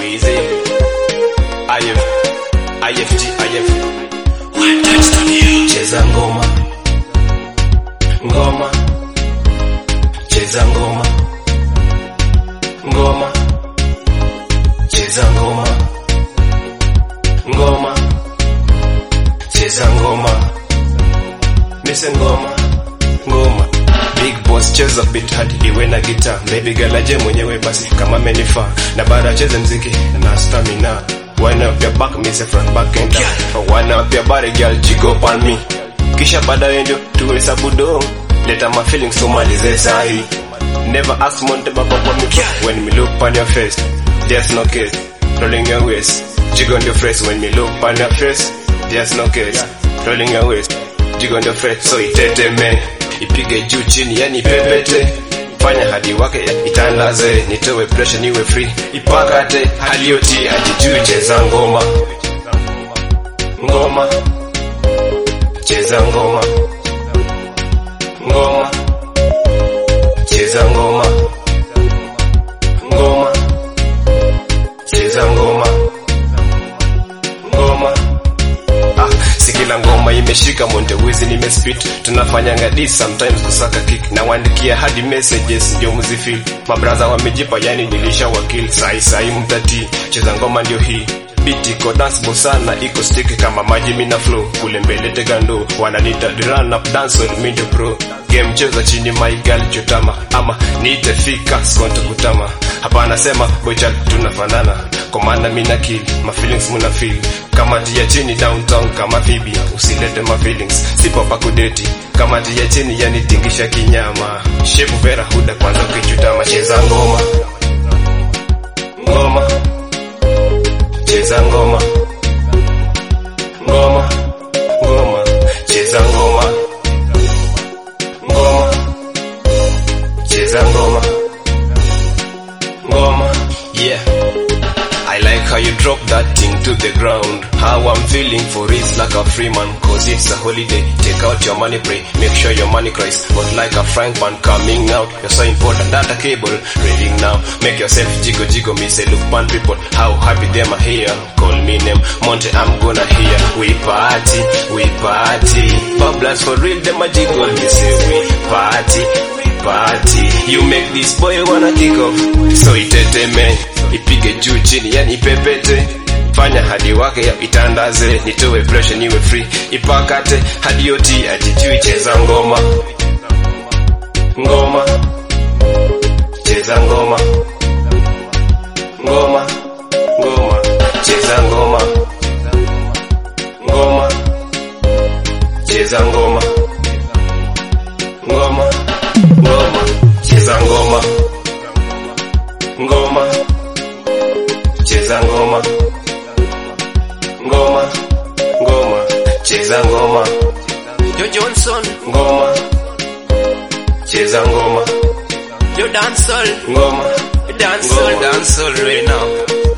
Wheezy IFG cheza ngoma ngoma cheza ngoma ngoma cheza ngoma ngoma cheza ngoma mise ngoma ngoma big boss cheza beat hadi iwe na guitar baby girl aje mwenyewe basi kama menifaa na bara cheze mziki na stamina wind up your back mise front back and down wind up your body girl jiggle on me kisha baadaye ndio tuhesabu do leta my feelings tumalize sahi never ask monte baba kwa me when me look on your face there's no case rolling your waist jiggle on your face when me look on your face there's no case rolling your waist jiggle on your face so itete man ipige juu chini yani pepete fanya hadi wake itandaze nitowe pressure niwe free ipakate hali yote ajijui cheza ngoma ngoma cheza ngoma ngoma cheza ngoma ngoma cheza ngoma ngoma sikila ngoma imeshika Monte Wizi nimespit tunafanyanga this sometimes kusaka kick na waandikia hadi messages ndio mzifeel mabraza wamejipa yani nilisha wakili sai mtati cheza ngoma ndio hii beat iko dance sana iko stick kama maji mina flow kule mbele tegando wananita run up dance with me the pro game cheza chini my girl chutama ama nitafika skonto kutama hapa anasema boy chat tunafanana kwa maana mina kill my feelings muna feel kama tia chini downtown kama Phoebe usilete my feelings sipo pa kudeti kama tia chini yani tingisha kinyama shape vera huda kwanza kichutama cheza ngoma ngoma cheza ngoma ngoma ngoma cheza ngoma ngoma cheza ngoma ngoma yeah I like how you drop that thing to the ground. How I'm feeling for it's like a free man, cause it's a holiday. Take out your money, pray, make sure your money cries. But like a frank man coming out, you're so important that a cable reading now. Make yourself jiggle, me say look pan people, how happy them are here. Call me name, Monte, I'm gonna hear. We party, bubblers for real, them a jiggle, me say we party. You make this boy wanna kick off, so itete man. Ipige juu chini yani pepete fanya hadi wake ya itandaze nitowe pressure niwe free ipakate hadi yote ajijui cheza ngoma ngoma cheza ngoma ngoma ngoma cheza ngoma ngoma cheza ngoma ngoma ngoma cheza ngoma ngoma cheza ngoma ngoma ngoma cheza ngoma Yo Johnson ngoma cheza ngoma yo dancehall ngoma dancehall right now